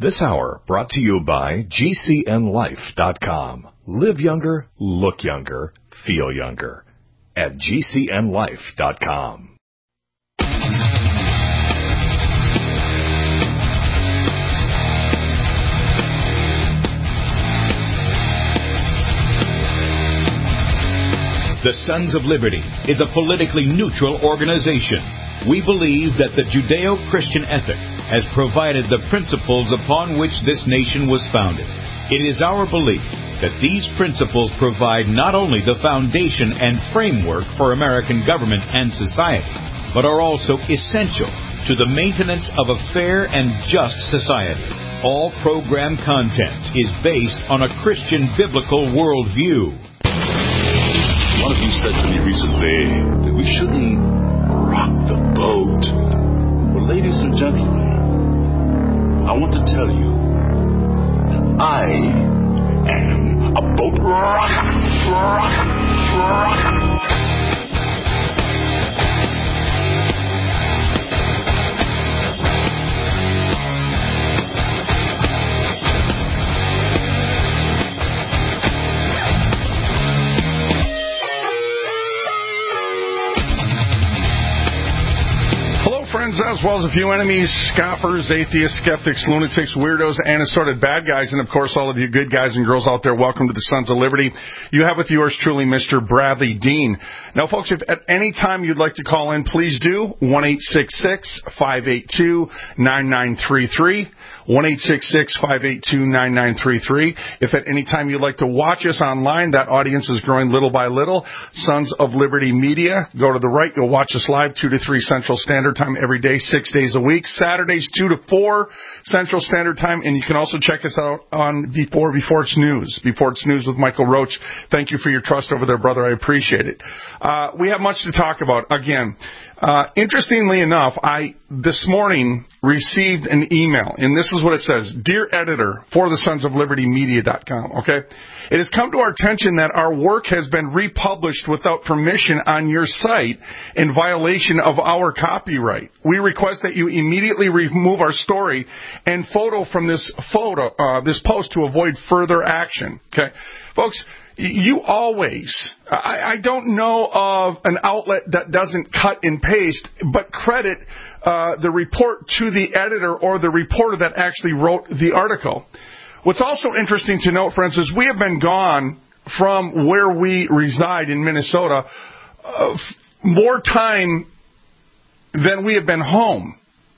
This hour brought to you by GCNLife.com. Live younger, look younger, feel younger. At GCNLife.com. The Sons of Liberty is a politically neutral organization. We believe that the Judeo-Christian ethic has provided the principles upon which this nation was founded. It is our belief that these principles provide not only the foundation and framework for American government and society, but are also essential to the maintenance of a fair and just society. All program content is based on a Christian biblical worldview. One of you said to me recently that we shouldn't rock the boat. Well, ladies and gentlemen, I want to tell you that I am a boat rocker. As well as a few enemies, scoffers, atheists, skeptics, lunatics, weirdos, and assorted bad guys, and of course all of you good guys and girls out there, welcome to the Sons of Liberty. You have with yours truly Mr. Bradley Dean. Now folks, if at any time you'd like to call in, please do. 1-866-582-9933. 1-866-582-9933. If at any time you'd like to watch us online, that audience is growing little by little. Sons of Liberty Media. Go to the right. You'll watch us live 2 to 3 Central Standard Time every day, 6 days a week. Saturdays 2 to 4 Central Standard Time. And you can also check us out on Before It's News. Before It's News with Michael Roach. Thank you for your trust over there, brother. I appreciate it. We have much to talk about. Again, interestingly enough, I this morning received an email, and this is what it says. Dear editor for the Sons of Liberty Media.com, okay? It has come to our attention that our work has been republished without permission on your site in violation of our copyright. We request that you immediately remove our story and photo from this post to avoid further action. Okay, folks. You always, I don't know of an outlet that doesn't cut and paste, but credit the report to the editor or the reporter that actually wrote the article. What's also interesting to note, friends, is we have been gone from where we reside in Minnesota more time than we have been home.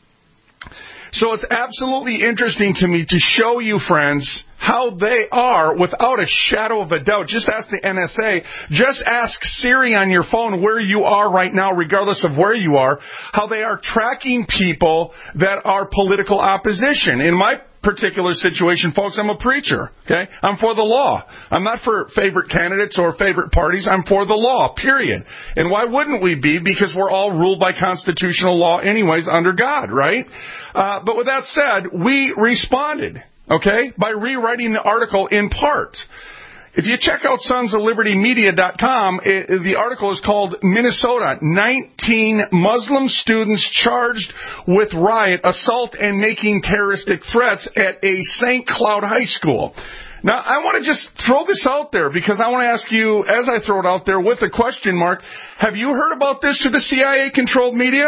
So it's absolutely interesting to me to show you, friends, how they are, without a shadow of a doubt. Just ask the NSA. Just ask Siri on your phone where you are right now, regardless of where you are, how they are tracking people that are political opposition. In my particular situation, folks, I'm a preacher, okay? I'm for the law. I'm not for favorite candidates or favorite parties. I'm for the law, period. And why wouldn't we be? Because we're all ruled by constitutional law anyways under God, right? But with that said, we responded, okay, by rewriting the article in part. If you check out sonsoflibertymedia.com, the article is called Minnesota, 19 Muslim students charged with riot, assault, and making terroristic threats at a St. Cloud high school. Now, I want to just throw this out there because I want to ask you, as I throw it out there with a question mark, have you heard about this to the CIA-controlled media?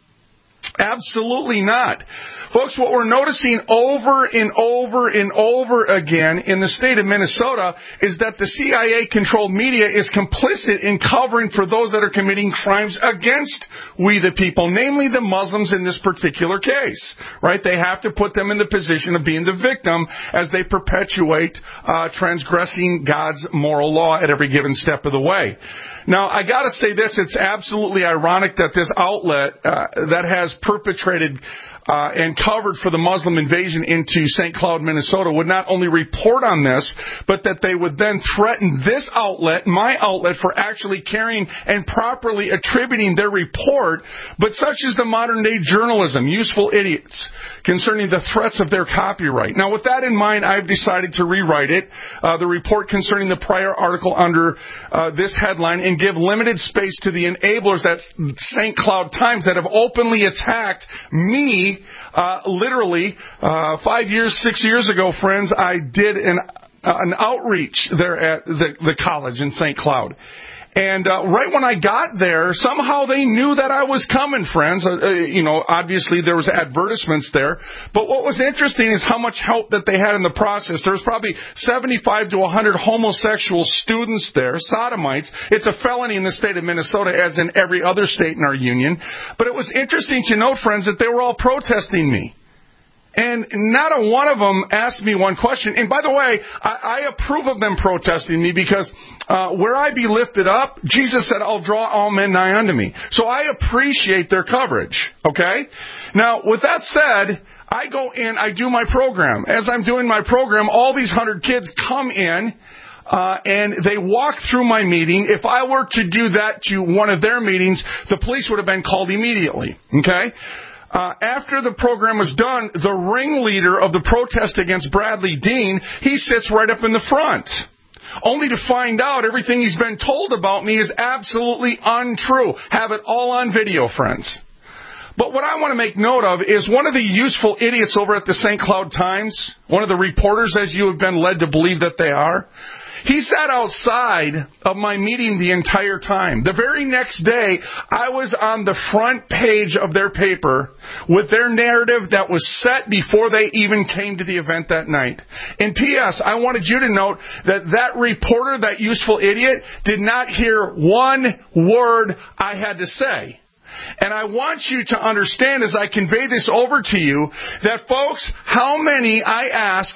Absolutely not. Folks, what we're noticing over and over and over again in the state of Minnesota is that the CIA-controlled media is complicit in covering for those that are committing crimes against we the people, namely the Muslims in this particular case, right? They have to put them in the position of being the victim as they perpetuate transgressing God's moral law at every given step of the way. Now, I got to say this, it's absolutely ironic that this outlet that has perpetrated and covered for the Muslim invasion into St. Cloud, Minnesota, would not only report on this, but that they would then threaten this outlet, my outlet, for actually carrying and properly attributing their report. But such is the modern-day journalism, useful idiots, concerning the threats of their copyright. Now, with that in mind, I've decided to rewrite it, the report concerning the prior article under this headline, and give limited space to the enablers at St. Cloud Times that have openly attacked attacked me, literally, 6 years ago, friends, I did an outreach there at the college in St. Cloud. And right when I got there, somehow they knew that I was coming, friends. Obviously there was advertisements there. But what was interesting is how much help that they had in the process. There was probably 75 to 100 homosexual students there, sodomites. It's a felony in the state of Minnesota, as in every other state in our union. But it was interesting to note, friends, that they were all protesting me. And not a one of them asked me one question. And by the way, I approve of them protesting me because where I be lifted up, Jesus said, I'll draw all men nigh unto me. So I appreciate their coverage, okay? Now, with that said, I go in, I do my program. As I'm doing my program, all these 100 kids come in, and they walk through my meeting. If I were to do that to one of their meetings, the police would have been called immediately, okay? After the program was done, the ringleader of the protest against Bradley Dean, he sits right up in the front, only to find out everything he's been told about me is absolutely untrue. Have it all on video, friends. But what I want to make note of is one of the useful idiots over at the St. Cloud Times, one of the reporters, as you have been led to believe that they are, he sat outside of my meeting the entire time. The very next day, I was on the front page of their paper with their narrative that was set before they even came to the event that night. And P.S., I wanted you to note that reporter, that useful idiot, did not hear one word I had to say. And I want you to understand as I convey this over to you that, folks, how many, I ask,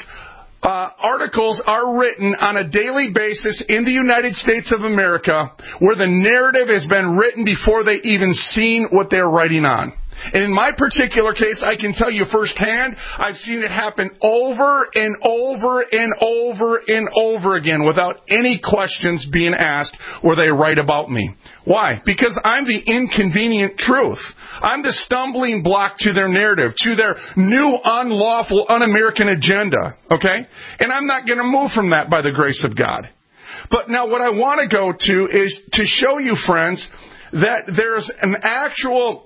articles are written on a daily basis in the United States of America where the narrative has been written before they even seen what they're writing on. And in my particular case, I can tell you firsthand, I've seen it happen over and over and over and over again without any questions being asked where they write about me. Why? Because I'm the inconvenient truth. I'm the stumbling block to their narrative, to their new, unlawful, un-American agenda. Okay? And I'm not going to move from that by the grace of God. But now what I want to go to is to show you, friends, that there's an actual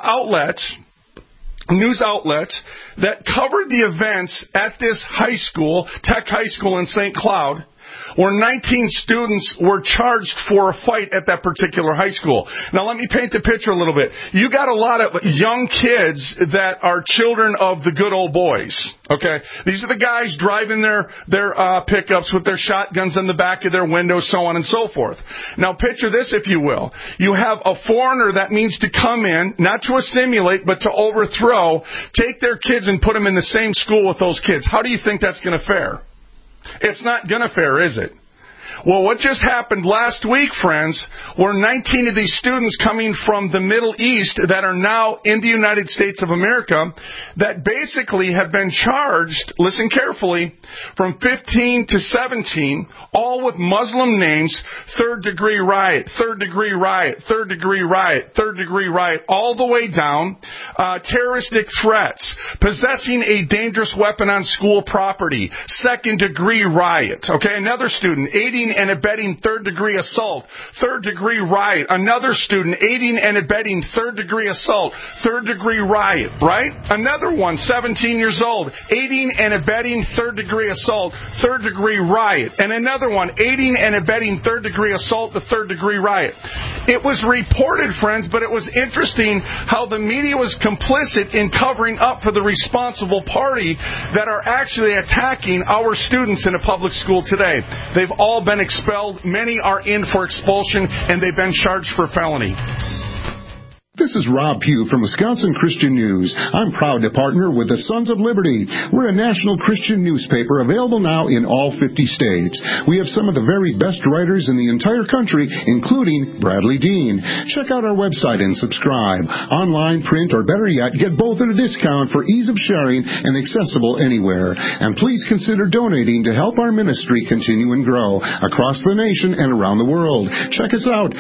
news outlet that covered the events at this high school, Tech High School in St. Cloud, where 19 students were charged for a fight at that particular high school. Now, let me paint the picture a little bit. You got a lot of young kids that are children of the good old boys, okay? These are the guys driving their pickups with their shotguns in the back of their windows, so on and so forth. Now, picture this, if you will. You have a foreigner that means to come in, not to assimilate, but to overthrow, take their kids and put them in the same school with those kids. How do you think that's going to fare? It's not going to fare, is it? Well, what just happened last week, friends, were 19 of these students coming from the Middle East that are now in the United States of America that basically have been charged, listen carefully, from 15 to 17, all with Muslim names, third-degree riot, third-degree riot, third-degree riot, third-degree riot, all the way down, terroristic threats, possessing a dangerous weapon on school property, second-degree riot, okay, another student, aiding and abetting third-degree assault, third-degree riot. Another student aiding and abetting third-degree assault, third-degree riot, right? Another one, 17 years old, aiding and abetting third-degree assault, third-degree riot. And another one, aiding and abetting third-degree assault, the third-degree riot. It was reported, friends, but it was interesting how the media was complicit in covering up for the responsible party that are actually attacking our students in a public school today. They've all been expelled. Many are in for expulsion, and they've been charged for felony. This is Rob Pugh from Wisconsin Christian News. I'm proud to partner with the Sons of Liberty. We're a national Christian newspaper available now in all 50 states. We have some of the very best writers in the entire country, including Bradley Dean. Check out our website and subscribe. Online, print, or better yet, get both at a discount for ease of sharing and accessible anywhere. And please consider donating to help our ministry continue and grow across the nation and around the world. Check us out,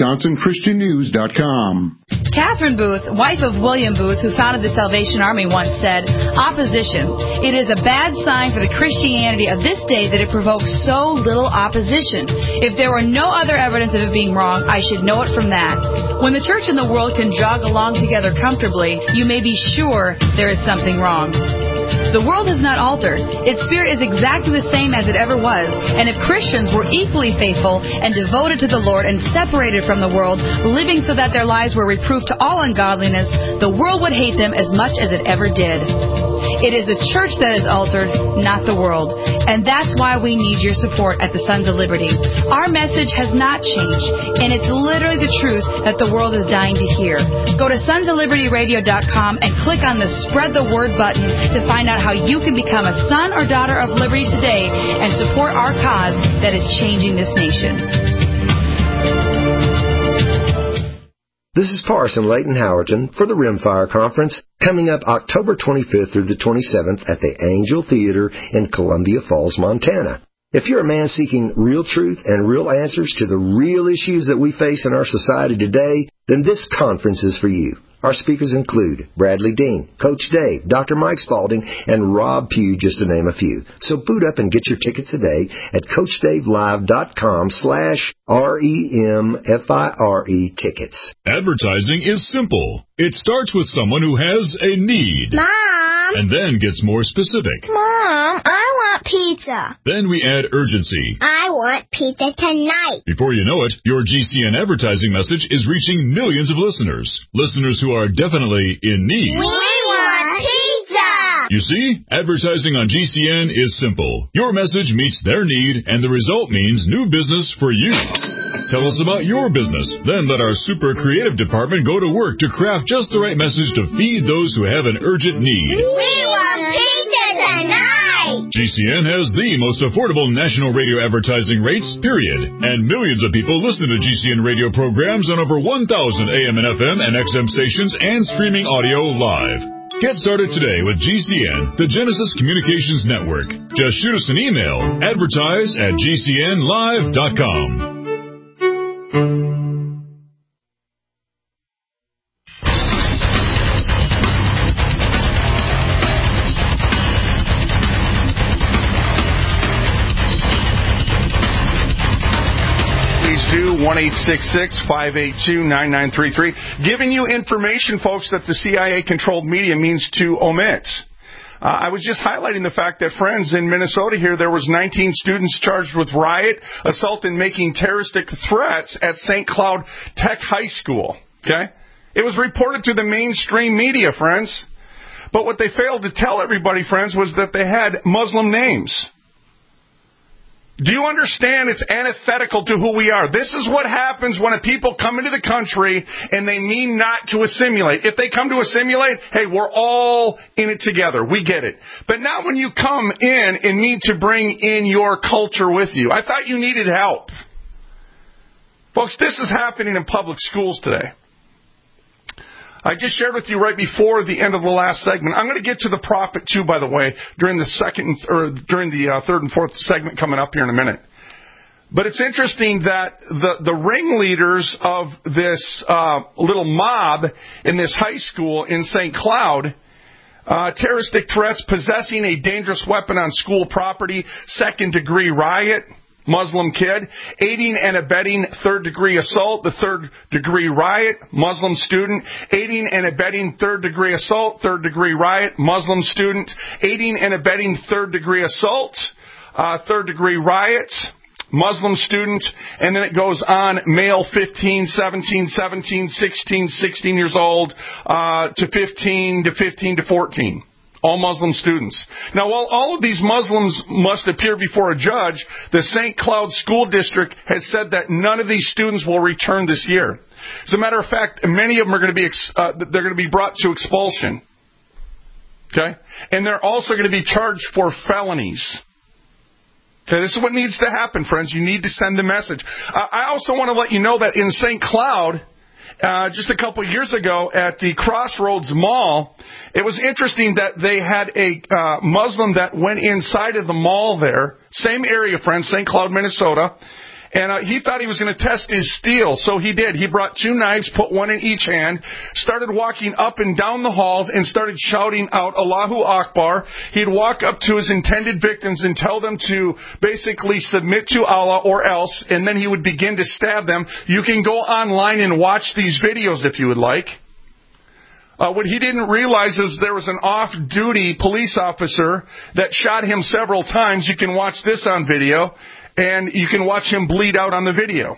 WisconsinChristianNews.com. Catherine Booth, wife of William Booth, who founded the Salvation Army, once said, "Opposition. It is a bad sign for the Christianity of this day that it provokes so little opposition. If there were no other evidence of it being wrong, I should know it from that." When the church and the world can jog along together comfortably, you may be sure there is something wrong. The world has not altered. Its spirit is exactly the same as it ever was. And if Christians were equally faithful and devoted to the Lord and separated from the world, living so that their lives were reproof to all ungodliness, the world would hate them as much as it ever did. It is the church that is altered, not the world. And that's why we need your support at the Sons of Liberty. Our message has not changed, and it's literally the truth that the world is dying to hear. Go to sonsoflibertyradio.com and click on the Spread the Word button to find out how you can become a son or daughter of liberty today and support our cause that is changing this nation. This is Parson Leighton Howerton for the Rimfire Conference, coming up October 25th through the 27th at the Angel Theater in Columbia Falls, Montana. If you're a man seeking real truth and real answers to the real issues that we face in our society today, then this conference is for you. Our speakers include Bradley Dean, Coach Dave, Dr. Mike Spalding, and Rob Pugh, just to name a few. So boot up and get your tickets today at CoachDaveLive.com/REMFIRE tickets. Advertising is simple. It starts with someone who has a need. Mom! And then gets more specific. Mom, I want pizza. Then we add urgency. I want pizza tonight. Before you know it, your GCN advertising message is reaching millions of listeners. Listeners who are definitely in need. We want pizza! You see, advertising on GCN is simple. Your message meets their need, and the result means new business for you. Tell us about your business. Then let our super creative department go to work to craft just the right message to feed those who have an urgent need. We want pizza tonight! GCN has the most affordable national radio advertising rates, period. And millions of people listen to GCN radio programs on over 1,000 AM and FM and XM stations and streaming audio live. Get started today with GCN, the Genesis Communications Network. Just shoot us an email, advertise@gcnlive.com. Please do 1-866-582-9933. Giving you information, folks, that the CIA-controlled media means to omit. I was just highlighting the fact that, friends, in Minnesota here, there was 19 students charged with riot, assault, and making terroristic threats at St. Cloud Tech High School. Okay? It was reported through the mainstream media, friends. But what they failed to tell everybody, friends, was that they had Muslim names. Do you understand it's antithetical to who we are? This is what happens when a people come into the country and they mean not to assimilate. If they come to assimilate, hey, we're all in it together. We get it. But not when you come in and mean to bring in your culture with you. I thought you needed help. Folks, this is happening in public schools today. I just shared with you right before the end of the last segment. I'm going to get to the prophet too, by the way, during the third and fourth segment coming up here in a minute. But it's interesting that the ringleaders of this little mob in this high school in St. Cloud, terroristic threats, possessing a dangerous weapon on school property, second-degree riot, Muslim kid, aiding and abetting third-degree assault, the third-degree riot, Muslim student, aiding and abetting third-degree assault, third-degree riot, Muslim student, aiding and abetting third-degree assault, third-degree riot, Muslim student, and then it goes on, male 15, 17, 16 years old, to 15 to 14. All Muslim students. Now, while all of these Muslims must appear before a judge, the St. Cloud School District has said that none of these students will return this year. As a matter of fact, many of them are going to be they're going to be brought to expulsion. Okay, and they're also going to be charged for felonies. Okay, this is what needs to happen, friends. You need to send the message. I also want to let you know that in St. Cloud, just a couple of years ago at the Crossroads Mall, it was interesting that they had a Muslim that went inside of the mall there, same area, friends, St. Cloud, Minnesota, And he thought he was going to test his steel, so he did. He brought 2 knives, put one in each hand, started walking up and down the halls, and started shouting out, Allahu Akbar. He'd walk up to his intended victims and tell them to basically submit to Allah or else, and then he would begin to stab them. You can go online and watch these videos if you would like. What he didn't realize is there was an off-duty police officer that shot him several times. You can watch this on video. And you can watch him bleed out on the video.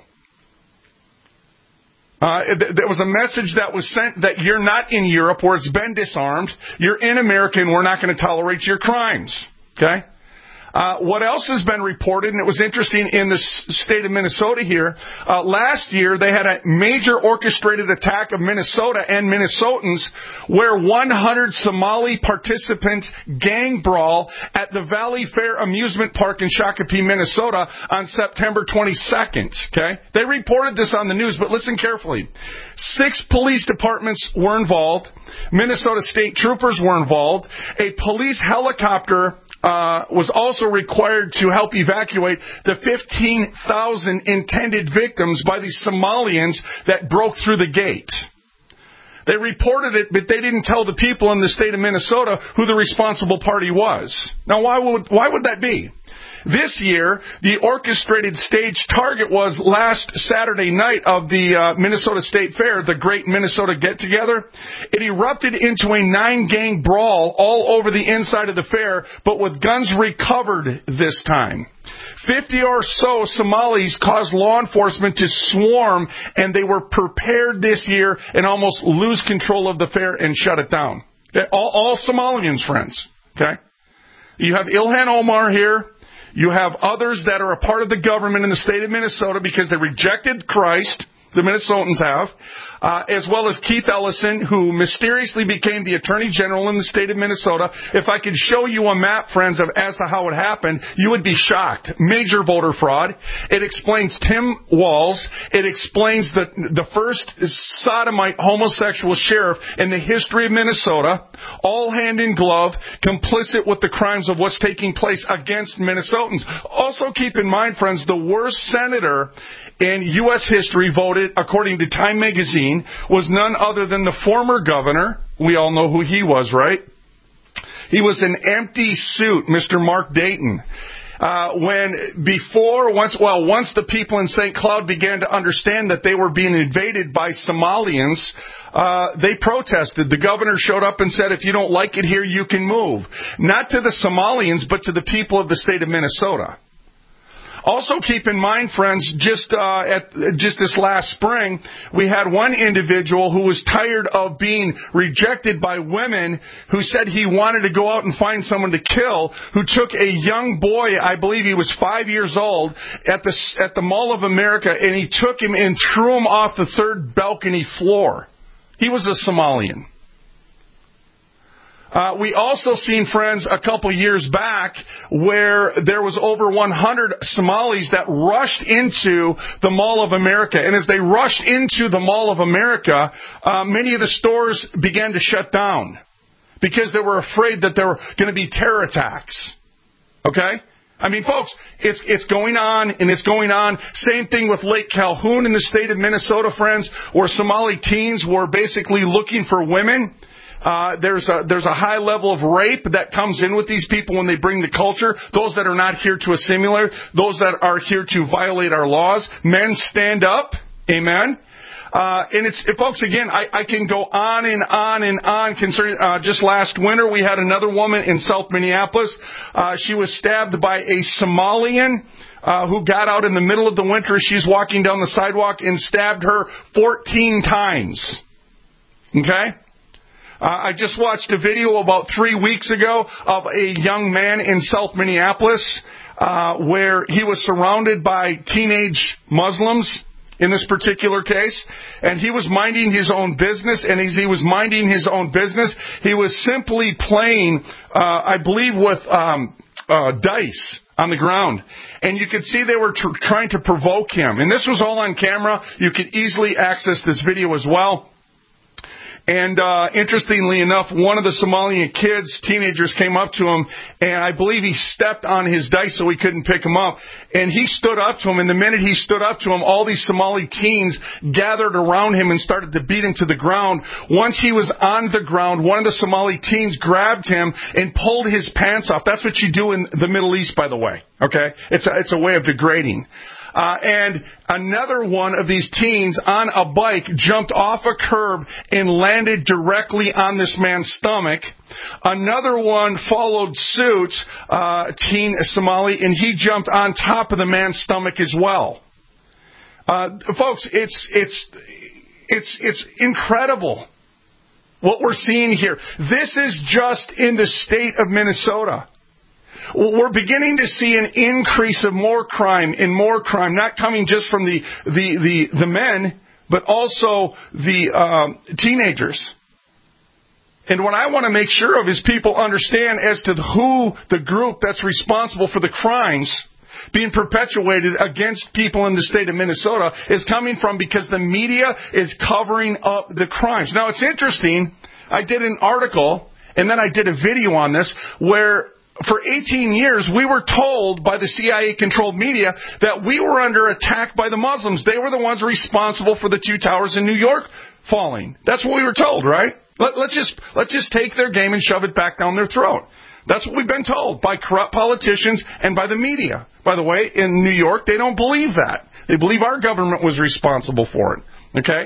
There was a message that was sent that you're not in Europe where it's been disarmed. You're in America and we're not going to tolerate your crimes. Okay? What else has been reported, and it was interesting in the state of Minnesota here, last year they had a major orchestrated attack of Minnesota and Minnesotans where 100 Somali participants gang brawl at the Valley Fair Amusement Park in Shakopee, Minnesota on September 22nd. Okay? They reported this on the news, but listen carefully. 6 police departments were involved. Minnesota state troopers were involved. A police helicopter was also required to help evacuate the 15,000 intended victims by the Somalians that broke through the gate. They reported it, but they didn't tell the people in the state of Minnesota who the responsible party was. Now, why would that be? This year, the orchestrated stage target was last Saturday night of the Minnesota State Fair, the Great Minnesota Get-Together. It erupted into a 9-gang brawl all over the inside of the fair, but with guns recovered this time. 50 or so Somalis caused law enforcement to swarm, and they were prepared this year and almost lose control of the fair and shut it down. All Somalians, friends. Okay? You have Ilhan Omar here. You have others that are a part of the government in the state of Minnesota because they rejected Christ, the Minnesotans have, as well as Keith Ellison, who mysteriously became the Attorney General in the state of Minnesota. If I could show you a map, friends, as to how it happened, you would be shocked. Major voter fraud. It explains Tim Walz. It explains the first sodomite homosexual sheriff in the history of Minnesota, all hand in glove, complicit with the crimes of what's taking place against Minnesotans. Also keep in mind, friends, the worst senator in U.S. history voted, according to Time magazine, was none other than the former governor. We all know who he was, right? He was an empty suit, Mr. Mark Dayton. Once the people in St. Cloud began to understand that they were being invaded by Somalians, they protested. The governor showed up and said, if you don't like it here, you can move. Not to the Somalians, but to the people of the state of Minnesota. Also keep in mind, friends, just this last spring, we had one individual who was tired of being rejected by women who said he wanted to go out and find someone to kill, who took a young boy, I believe he was 5 years old, at the Mall of America, and he took him and threw him off the 3rd balcony floor. He was a Somalian. We also seen, friends, a couple years back where there was over 100 Somalis that rushed into the Mall of America. And as they rushed into the Mall of America, many of the stores began to shut down because they were afraid that there were going to be terror attacks. Okay? I mean, folks, it's going on, and it's going on. Same thing with Lake Calhoun in the state of Minnesota, friends, where Somali teens were basically looking for women. There's a high level of rape that comes in with these people when they bring the culture. Those that are not here to assimilate, those that are here to violate our laws. Men stand up. Amen. And folks, again, I can go on and on and on concerning, just last winter we had another woman in South Minneapolis. She was stabbed by a Somalian, who got out in the middle of the winter. She's walking down the sidewalk and stabbed her 14 times. Okay? I just watched a video about 3 weeks ago of a young man in South Minneapolis, where he was surrounded by teenage Muslims in this particular case, and he was minding his own business, and as he was minding his own business, he was simply playing, I believe, with dice on the ground. And you could see they were trying to provoke him. And this was all on camera. You could easily access this video as well. And interestingly enough, one of the Somalian kids, teenagers, came up to him, and I believe he stepped on his dice so he couldn't pick him up. And he stood up to him, and the minute he stood up to him, all these Somali teens gathered around him and started to beat him to the ground. Once he was on the ground, one of the Somali teens grabbed him and pulled his pants off. That's what you do in the Middle East, by the way. Okay? It's a way of degrading. And another one of these teens on a bike jumped off a curb and landed directly on this man's stomach. Another one followed suit, teen Somali, and he jumped on top of the man's stomach as well. Folks, it's incredible what we're seeing here. This is just in the state of Minnesota. We're beginning to see an increase of more crime, not coming just from the men, but also the teenagers. And what I want to make sure of is people understand as to who the group that's responsible for the crimes being perpetuated against people in the state of Minnesota is coming from, because the media is covering up the crimes. Now, it's interesting. I did an article, and then I did a video on this, where for 18 years, we were told by the CIA-controlled media that we were under attack by the Muslims. They were the ones responsible for the two towers in New York falling. That's what we were told, right? Let's just take their game and shove it back down their throat. That's what we've been told by corrupt politicians and by the media. By the way, in New York, they don't believe that. They believe our government was responsible for it. Okay?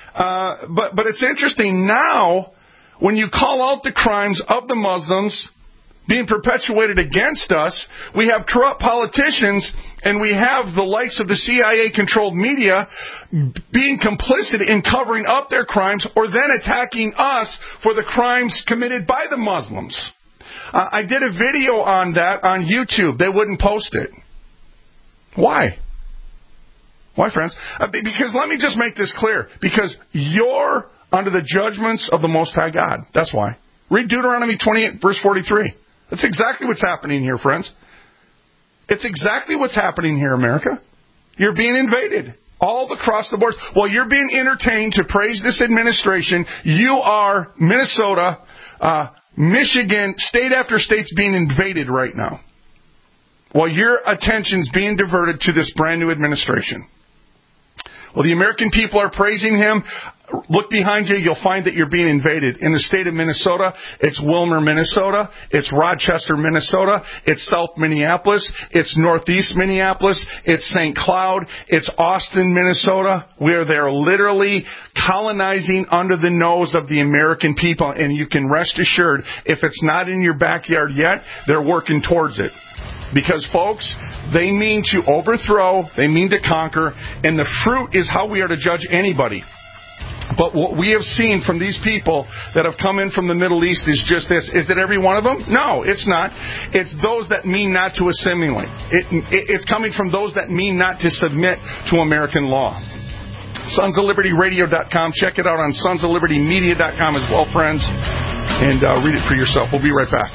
But it's interesting now, when you call out the crimes of the Muslims being perpetuated against us, we have corrupt politicians, and we have the likes of the CIA-controlled media being complicit in covering up their crimes, or then attacking us for the crimes committed by the Muslims. I did a video on that on YouTube. They wouldn't post it. Why? Why, friends? Because let me just make this clear. Because you're under the judgments of the Most High God. That's why. Read Deuteronomy 28, verse 43. That's exactly what's happening here, friends. It's exactly what's happening here, America. You're being invaded all across the board. While you're being entertained to praise this administration, you are Minnesota, Michigan, state after state's being invaded right now. While your attention's being diverted to this brand new administration. Well, the American people are praising him. Look behind you, you'll find that you're being invaded. In the state of Minnesota, it's Willmar, Minnesota. It's Rochester, Minnesota. It's South Minneapolis. It's Northeast Minneapolis. It's St. Cloud. It's Austin, Minnesota, where they're literally colonizing under the nose of the American people. And you can rest assured, if it's not in your backyard yet, they're working towards it. Because, folks, they mean to overthrow, they mean to conquer, and the fruit is how we are to judge anybody. But what we have seen from these people that have come in from the Middle East is just this. Is it every one of them? No, it's not. It's those that mean not to assimilate. It's coming from those that mean not to submit to American law. SonsOfLibertyRadio.com. Check it out on SonsOfLibertyMedia.com as well, friends. And read it for yourself. We'll be right back.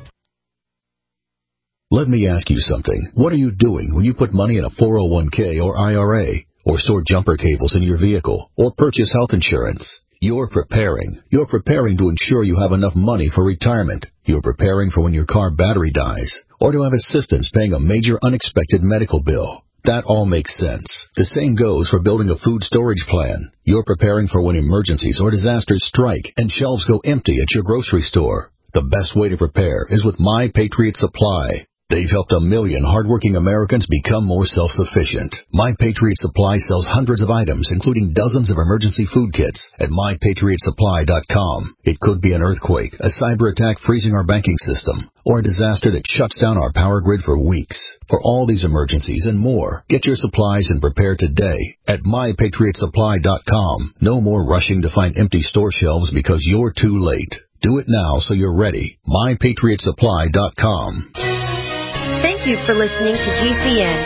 Let me ask you something. What are you doing when you put money in a 401k or IRA, or store jumper cables in your vehicle, or purchase health insurance? You're preparing. You're preparing to ensure you have enough money for retirement. You're preparing for when your car battery dies, or to have assistance paying a major unexpected medical bill. That all makes sense. The same goes for building a food storage plan. You're preparing for when emergencies or disasters strike and shelves go empty at your grocery store. The best way to prepare is with My Patriot Supply. They've helped 1 million hardworking Americans become more self-sufficient. My Patriot Supply sells hundreds of items, including dozens of emergency food kits at MyPatriotSupply.com. It could be an earthquake, a cyber attack freezing our banking system, or a disaster that shuts down our power grid for weeks. For all these emergencies and more, get your supplies and prepare today at MyPatriotSupply.com. No more rushing to find empty store shelves because you're too late. Do it now so you're ready. MyPatriotSupply.com. Thank you for listening to GCN.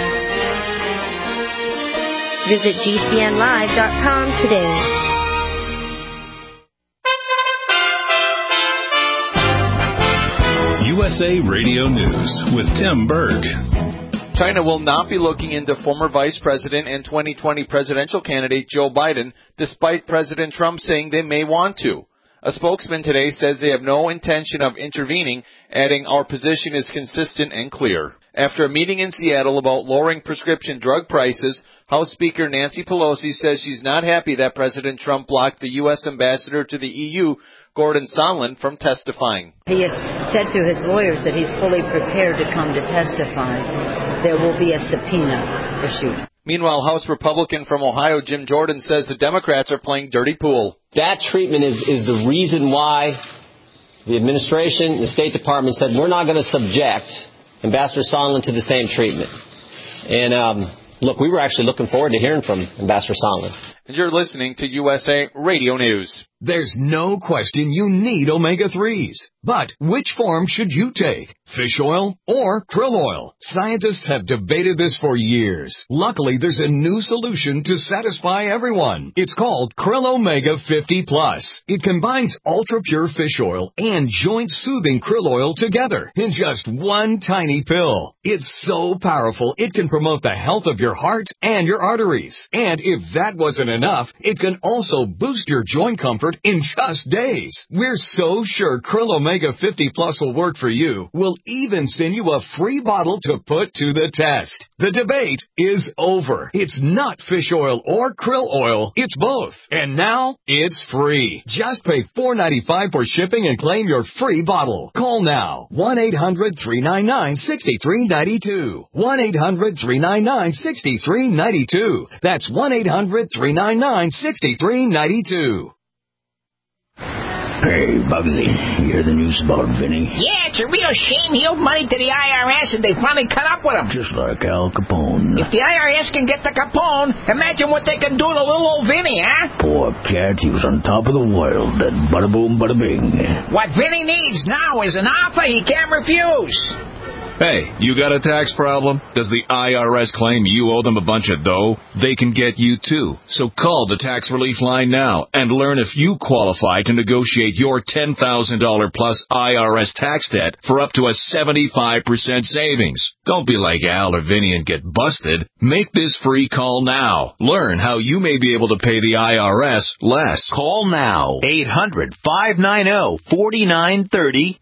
Visit GCNlive.com today. USA Radio News with Tim Berg. China will not be looking into former Vice President and 2020 presidential candidate Joe Biden, despite President Trump saying they may want to. A spokesman today says they have no intention of intervening, adding, "Our position is consistent and clear." After a meeting in Seattle about lowering prescription drug prices, House Speaker Nancy Pelosi says she's not happy that President Trump blocked the U.S. ambassador to the EU, Gordon Sondland, from testifying. He has said to his lawyers that he's fully prepared to come to testify. There will be a subpoena issued. Meanwhile, House Republican from Ohio, Jim Jordan, says the Democrats are playing dirty pool. That treatment is the reason why the administration, the State Department said we're not going to subject Ambassador Sondland to the same treatment. And, look, we were actually looking forward to hearing from Ambassador Sondland. And you're listening to USA Radio News. There's no question you need omega-3s. But which form should you take? Fish oil or krill oil? Scientists have debated this for years. Luckily, there's a new solution to satisfy everyone. It's called Krill Omega 50 Plus. It combines ultra-pure fish oil and joint-soothing krill oil together in just one tiny pill. It's so powerful, it can promote the health of your heart and your arteries. And if that wasn't enough, it can also boost your joint comfort in just days. We're so sure Krill Omega 50 Plus will work for you. We'll even send you a free bottle to put to the test. The debate is over. It's not fish oil or krill oil. It's both. And now it's free. Just pay $4.95 for shipping and claim your free bottle. Call now. 1-800-399-6392. 1-800-399-6392. That's 1-800-399-6392. Hey, Bugsy, you hear the news about Vinny? Yeah, it's a real shame. He owed money to the IRS and they finally cut up with him. Just like Al Capone. If the IRS can get the Capone, imagine what they can do to little old Vinny, huh? Poor cat, he was on top of the world. Then bada boom, bada bing. What Vinny needs now is an offer he can't refuse. Hey, you got a tax problem? Does the IRS claim you owe them a bunch of dough? They can get you too. So call the Tax Relief Line now and learn if you qualify to negotiate your $10,000 plus IRS tax debt for up to a 75% savings. Don't be like Al or Vinny and get busted. Make this free call now. Learn how you may be able to pay the IRS less. Call now. 800-590-4930.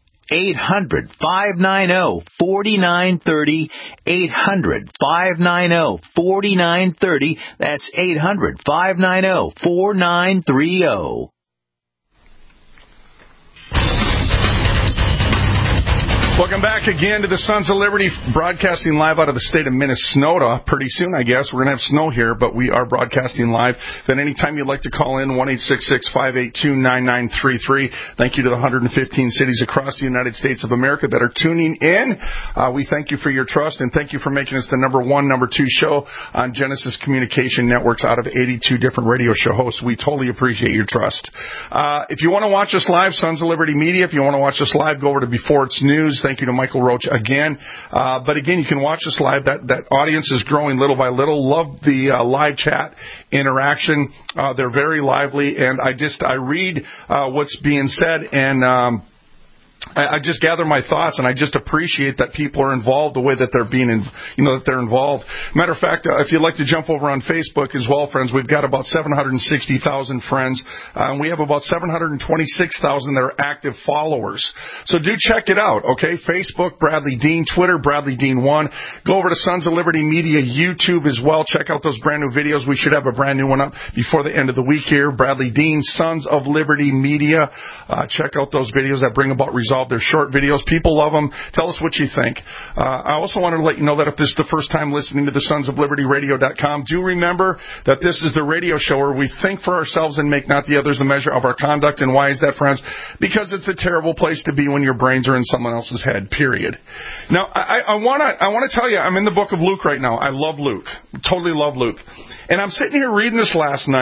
800-590-4930. 800-590-4930. That's 800-590-4930. Welcome back again to the Sons of Liberty, broadcasting live out of the state of Minnesota. Pretty soon, I guess. We're going to have snow here, but we are broadcasting live. Then anytime you'd like to call in, 1-866-582-9933. Thank you to the 115 cities across the United States of America that are tuning in. We thank you for your trust, and thank you for making us the number 1, number 2 show on Genesis Communication Networks out of 82 different radio show hosts. We totally appreciate your trust. If you want to watch us live, Sons of Liberty Media, if you want to watch us live, go over to Before It's News. Thank you to Michael Roach again. But again, you can watch us live. That audience is growing little by little. Love the live chat interaction. They're very lively, and I read what's being said, and I just gather my thoughts, and I just appreciate that people are involved the way that they're being, that they're involved. Matter of fact, if you'd like to jump over on Facebook as well, friends, we've got about 760,000 friends, and we have about 726,000 that are active followers. So do check it out, okay? Facebook, Bradley Dean, Twitter, Bradley Dean 1. Go over to Sons of Liberty Media YouTube as well. Check out those brand new videos. We should have a brand new one up before the end of the week here. Bradley Dean, Sons of Liberty Media. Check out those videos that bring about results. They're short videos. People love them. Tell us what you think. I also wanted to let you know that if this is the first time listening to the Sons of Liberty Radio.com, do remember that this is the radio show where we think for ourselves and make not the others the measure of our conduct. And why is that, friends? Because it's a terrible place to be when your brains are in someone else's head, period. Now, I want to tell you, I'm in the book of Luke right now. I love Luke. Totally love Luke. And I'm sitting here reading this last night,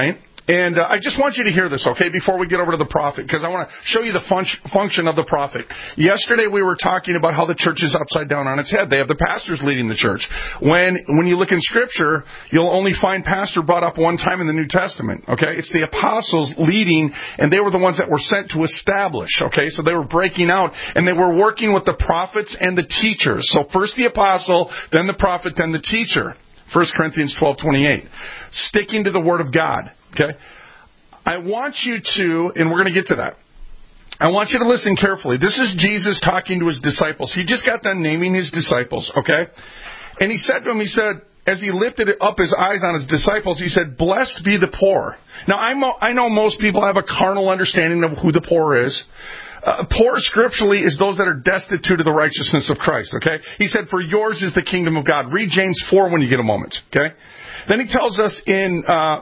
And I just want you to hear this, okay, before we get over to the prophet, because I want to show you the function of the prophet. Yesterday we were talking about how the church is upside down on its head. They have the pastors leading the church. When you look in Scripture, you'll only find pastor brought up one time in the New Testament, okay? It's the apostles leading, and they were the ones that were sent to establish, okay? So they were breaking out, and they were working with the prophets and the teachers. So first the apostle, then the prophet, then the teacher. 1 Corinthians 12:28. Sticking to the Word of God. Okay? I want you to, and we're going to get to that. I want you to listen carefully. This is Jesus talking to his disciples. He just got done naming his disciples, okay? And he said to them, as he lifted up his eyes on his disciples, he said, "Blessed be the poor." Now, I know most people have a carnal understanding of who the poor is. Poor scripturally is those that are destitute of the righteousness of Christ, okay? He said, "For yours is the kingdom of God." Read James 4 when you get a moment, okay? Then he tells us in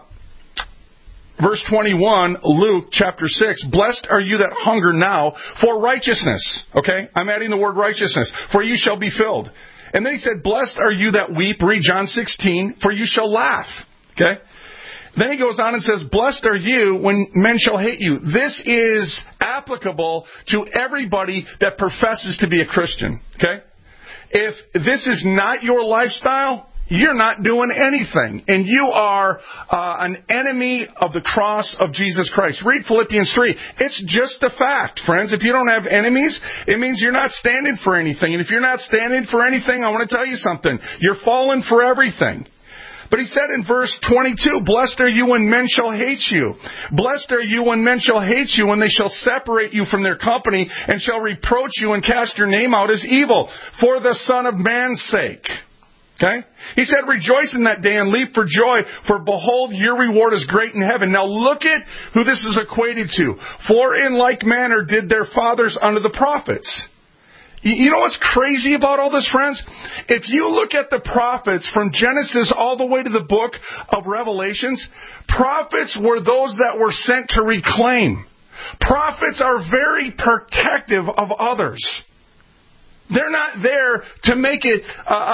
verse 21, Luke chapter 6, "Blessed are you that hunger now for righteousness." Okay? I'm adding the word righteousness. "For you shall be filled." And then he said, "Blessed are you that weep." Read John 16, "For you shall laugh." Okay? Then he goes on and says, "Blessed are you when men shall hate you." This is applicable to everybody that professes to be a Christian. Okay? If this is not your lifestyle, you're not doing anything. And you are an enemy of the cross of Jesus Christ. Read Philippians 3. It's just a fact, friends. If you don't have enemies, it means you're not standing for anything. And if you're not standing for anything, I want to tell you something. You're falling for everything. But he said in verse 22, "Blessed are you when men shall hate you. Blessed are you when men shall hate you, when they shall separate you from their company, and shall reproach you and cast your name out as evil, for the Son of Man's sake." Okay? He said, "Rejoice in that day and leap for joy, for behold, your reward is great in heaven." Now look at who this is equated to. "For in like manner did their fathers unto the prophets." You know what's crazy about all this, friends? If you look at the prophets from Genesis all the way to the book of Revelations, prophets were those that were sent to reclaim. Prophets are very protective of others. They're not there to make it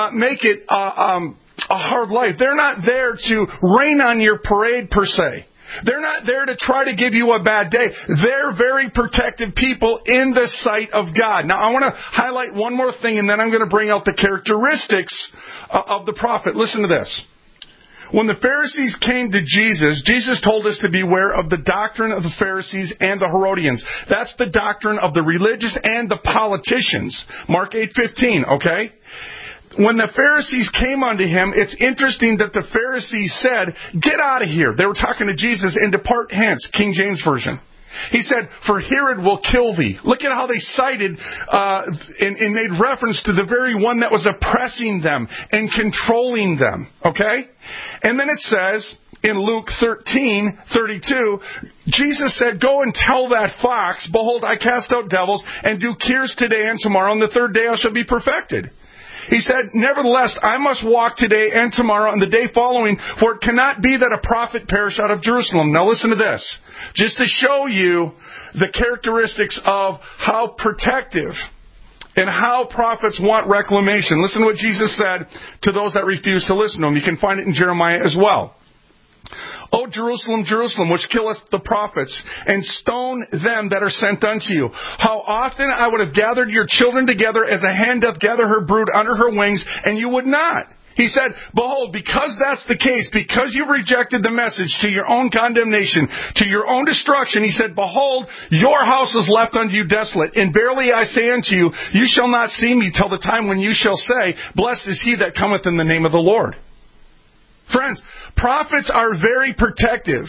a hard life. They're not there to rain on your parade per se. They're not there to try to give you a bad day. They're very protective people in the sight of God. Now, I want to highlight one more thing, and then I'm going to bring out the characteristics of the prophet. Listen to this. When the Pharisees came to Jesus, Jesus told us to beware of the doctrine of the Pharisees and the Herodians. That's the doctrine of the religious and the politicians. Mark 8:15, okay? When the Pharisees came unto him, it's interesting that the Pharisees said, "Get out of here." They were talking to Jesus, "and depart hence," King James Version. He said, "For Herod will kill thee." Look at how they cited and made reference to the very one that was oppressing them and controlling them. Okay? And then it says in Luke 13:32, Jesus said, "Go and tell that fox, behold, I cast out devils and do cures today and tomorrow, and the third day I shall be perfected." He said, "Nevertheless, I must walk today and tomorrow and the day following, for it cannot be that a prophet perish out of Jerusalem." Now listen to this, just to show you the characteristics of how protective and how prophets want reclamation. Listen to what Jesus said to those that refuse to listen to him. You can find it in Jeremiah as well. "O Jerusalem, Jerusalem, which killeth the prophets, and stone them that are sent unto you. How often I would have gathered your children together as a hen doth gather her brood under her wings, and you would not." He said, "Behold, because that's the case, because you rejected the message to your own condemnation, to your own destruction," he said, "Behold, your house is left unto you desolate. And verily I say unto you, you shall not see me till the time when you shall say, Blessed is he that cometh in the name of the Lord." Friends, prophets are very protective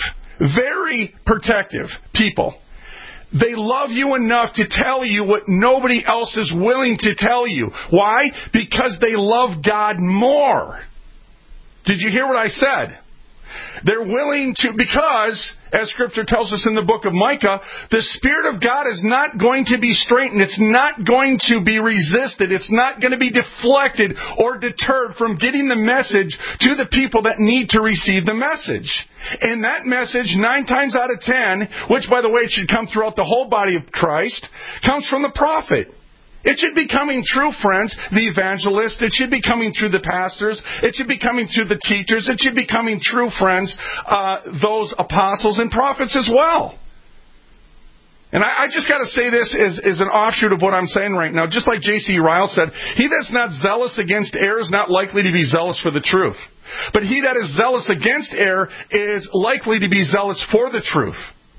people. They love you enough to tell you what nobody else is willing to tell you. Why? Because they love God more. Did you hear what I said? They're willing to, because, as Scripture tells us in the book of Micah, the Spirit of God is not going to be straitened. It's not going to be resisted. It's not going to be deflected or deterred from getting the message to the people that need to receive the message. And that message, 9 times out of 10, which, by the way, it should come throughout the whole body of Christ, comes from the prophet. It should be coming through, friends, the evangelists. It should be coming through the pastors. It should be coming through the teachers. It should be coming through, friends, those apostles and prophets as well. And I just got to say this as an offshoot of what I'm saying right now. Just like J.C. Ryle said, he that's not zealous against error is not likely to be zealous for the truth. But he that is zealous against error is likely to be zealous for the truth.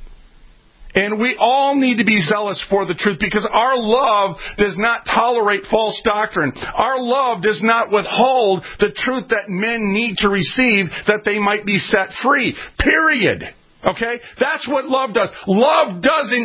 And we all need to be zealous for the truth because our love does not tolerate false doctrine. Our love does not withhold the truth that men need to receive that they might be set free. Period. Okay? That's what love does. Love doesn't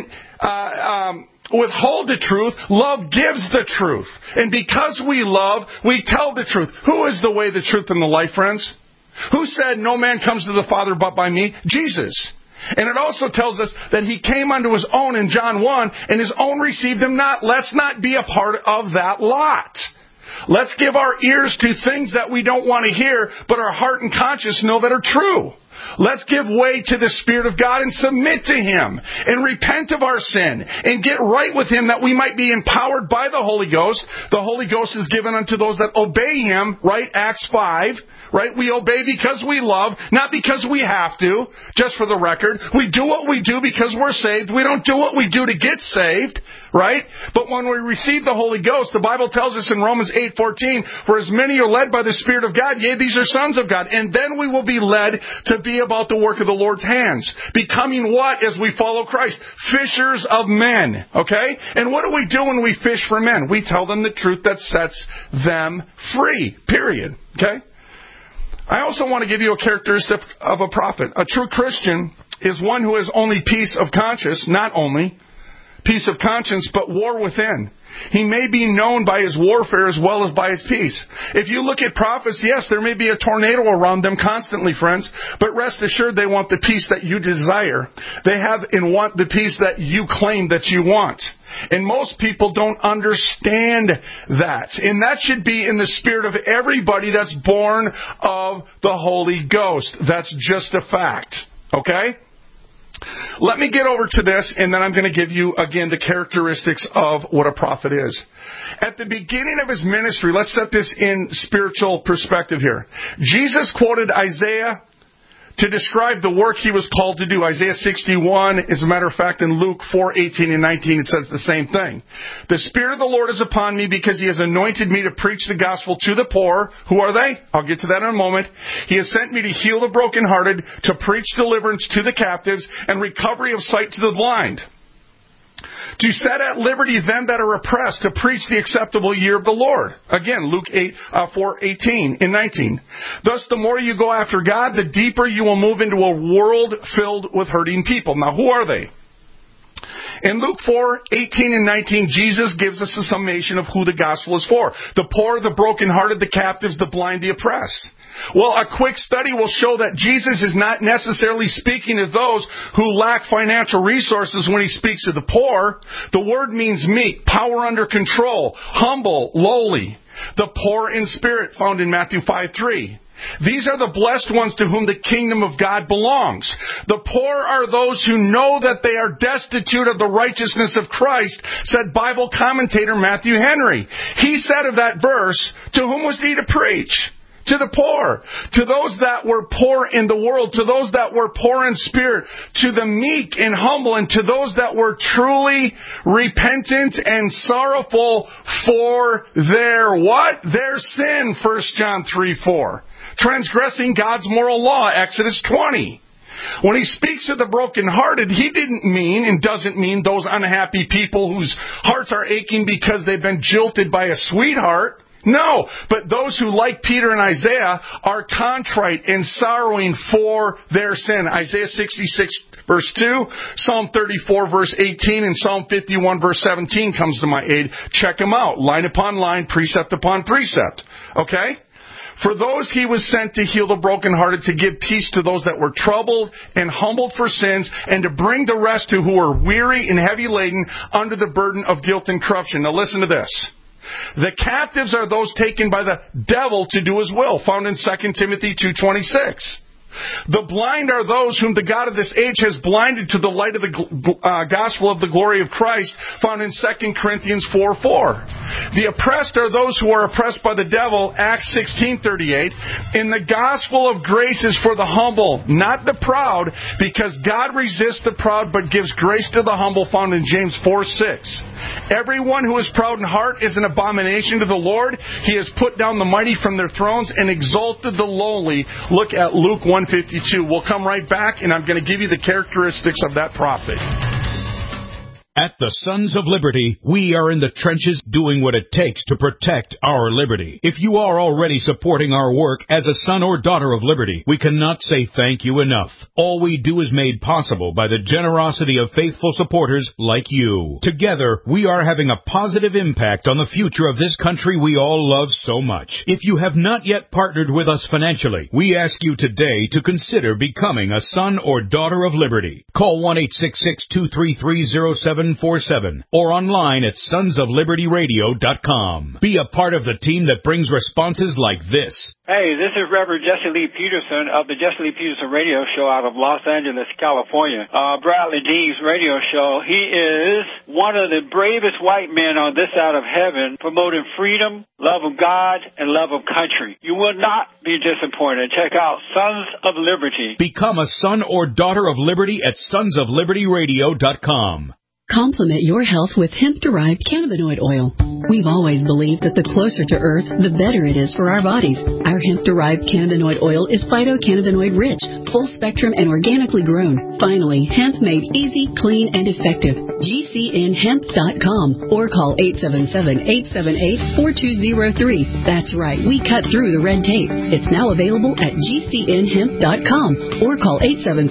withhold the truth. Love gives the truth. And because we love, we tell the truth. Who is the way, the truth, and the life, friends? Who said, no man comes to the Father but by me? Jesus. And it also tells us that he came unto his own in John 1, and his own received him not. Let's not be a part of that lot. Let's give our ears to things that we don't want to hear, but our heart and conscience know that are true. Let's give way to the Spirit of God and submit to Him and repent of our sin and get right with Him that we might be empowered by the Holy Ghost. The Holy Ghost is given unto those that obey Him, right? Acts 5, right? We obey because we love, not because we have to, just for the record. We do what we do because we're saved. We don't do what we do to get saved, right? But when we receive the Holy Ghost, the Bible tells us in Romans 8:14, for as many are led by the Spirit of God, yea, these are sons of God. And then we will be led to be about the work of the Lord's hands. Becoming what as we follow Christ? Fishers of men. Okay? And what do we do when we fish for men? We tell them the truth that sets them free. Period. Okay? I also want to give you a characteristic of a prophet. A true Christian is one who has only peace of conscience, not only peace of conscience, but war within. He may be known by his warfare as well as by his peace. If you look at prophets, yes, there may be a tornado around them constantly, friends, but rest assured they want the peace that you desire. They have and want the peace that you claim that you want. And most people don't understand that. And that should be in the spirit of everybody that's born of the Holy Ghost. That's just a fact. Okay? Let me get over to this, and then I'm going to give you, again, the characteristics of what a prophet is. At the beginning of his ministry, let's set this in spiritual perspective here. Jesus quoted Isaiah to describe the work he was called to do. Isaiah 61, as a matter of fact, in Luke 4:18 and 19, it says the same thing. The Spirit of the Lord is upon me because He has anointed me to preach the gospel to the poor. Who are they? I'll get to that in a moment. He has sent me to heal the brokenhearted, to preach deliverance to the captives, and recovery of sight to the blind. To set at liberty them that are oppressed, to preach the acceptable year of the Lord. Again, Luke 4:18 and 19. Thus, the more you go after God, the deeper you will move into a world filled with hurting people. Now, who are they? In Luke 4:18 and 19, Jesus gives us a summation of who the gospel is for. The poor, the brokenhearted, the captives, the blind, the oppressed. Well, a quick study will show that Jesus is not necessarily speaking to those who lack financial resources when He speaks to the poor. The word means meek, power under control, humble, lowly. The poor in spirit, found in Matthew 5:3. These are the blessed ones to whom the kingdom of God belongs. The poor are those who know that they are destitute of the righteousness of Christ, said Bible commentator Matthew Henry. He said of that verse, to whom was He to preach? To the poor, to those that were poor in the world, to those that were poor in spirit, to the meek and humble, and to those that were truly repentant and sorrowful for their what? Their sin, 1 John 3:4. Transgressing God's moral law, Exodus 20. When He speaks to the brokenhearted, He didn't mean and doesn't mean those unhappy people whose hearts are aching because they've been jilted by a sweetheart. No, but those who, like Peter and Isaiah, are contrite and sorrowing for their sin. Isaiah 66 verse 2, Psalm 34 verse 18, and Psalm 51 verse 17 comes to my aid. Check them out. Line upon line, precept upon precept. Okay? For those He was sent to heal the brokenhearted, to give peace to those that were troubled and humbled for sins, and to bring the rest who are weary and heavy laden under the burden of guilt and corruption. Now listen to this. The captives are those taken by the devil to do his will, found in 2 Timothy 2:26. The blind are those whom the God of this age has blinded to the light of the gospel of the glory of Christ, found in 2 Corinthians 4:4. The oppressed are those who are oppressed by the devil, Acts 16:38. And the gospel of grace is for the humble, not the proud, because God resists the proud but gives grace to the humble, found in James 4:6. Everyone who is proud in heart is an abomination to the Lord. He has put down the mighty from their thrones and exalted the lowly. Look at Luke 1:52. We'll come right back, and I'm going to give you the characteristics of that prophet. At the Sons of Liberty, we are in the trenches doing what it takes to protect our liberty. If you are already supporting our work as a son or daughter of liberty, we cannot say thank you enough. All we do is made possible by the generosity of faithful supporters like you. Together, we are having a positive impact on the future of this country we all love so much. If you have not yet partnered with us financially, we ask you today to consider becoming a son or daughter of liberty. Call 1-866-233-0747 or online at sonsoflibertyradio.com. Be a part of the team that brings responses like this. Hey, this is Reverend Jesse Lee Peterson of the Jesse Lee Peterson Radio Show out of Los Angeles, California. Bradley Dean's radio show. He is one of the bravest white men on this side of heaven, promoting freedom, love of God, and love of country. You will not be disappointed. Check out Sons of Liberty. Become a son or daughter of liberty at sonsoflibertyradio.com. Complement your health with hemp-derived cannabinoid oil. We've always believed that the closer to Earth, the better it is for our bodies. Our hemp-derived cannabinoid oil is phytocannabinoid-rich, full-spectrum, and organically grown. Finally, hemp made easy, clean, and effective. GCNhemp.com or call 877-878-4203. That's right, we cut through the red tape. It's now available at GCNhemp.com or call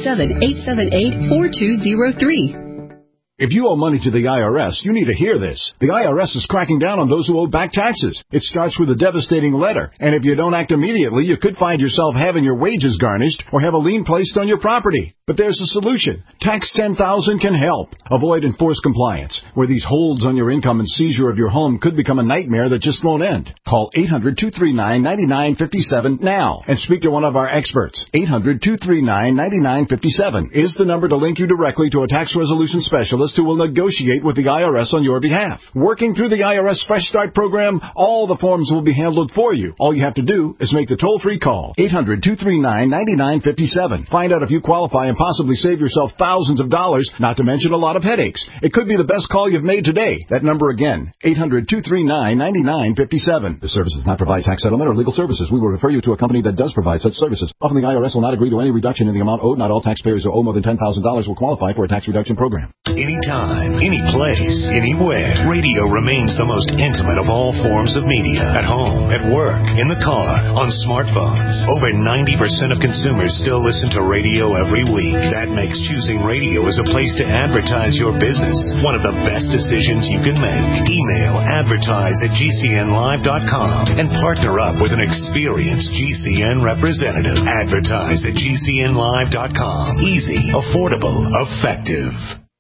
877-878-4203. If you owe money to the IRS, you need to hear this. The IRS is cracking down on those who owe back taxes. It starts with a devastating letter, and if you don't act immediately, you could find yourself having your wages garnished or have a lien placed on your property. But there's a solution. Tax 10,000 can help. Avoid enforced compliance, where these holds on your income and seizure of your home could become a nightmare that just won't end. Call 800-239-9957 now and speak to one of our experts. 800-239-9957 is the number to link you directly to a tax resolution specialist who will negotiate with the IRS on your behalf. Working through the IRS Fresh Start program, all the forms will be handled for you. All you have to do is make the toll-free call. 800-239-9957. Find out if you qualify and possibly save yourself thousands of dollars, not to mention a lot of headaches. It could be the best call you've made today. That number again, 800-239-9957. This service does not provide tax settlement or legal services. We will refer you to a company that does provide such services. Often the IRS will not agree to any reduction in the amount owed. Not all taxpayers who owe more than $10,000 will qualify for a tax reduction program. Anytime, any place, anywhere, radio remains the most intimate of all forms of media. At home, at work, in the car, on smartphones. Over 90% of consumers still listen to radio every week. That makes choosing radio as a place to advertise your business one of the best decisions you can make. Email advertise@gcnlive.com and partner up with an experienced GCN representative. Advertise at gcnlive.com. Easy, affordable, effective.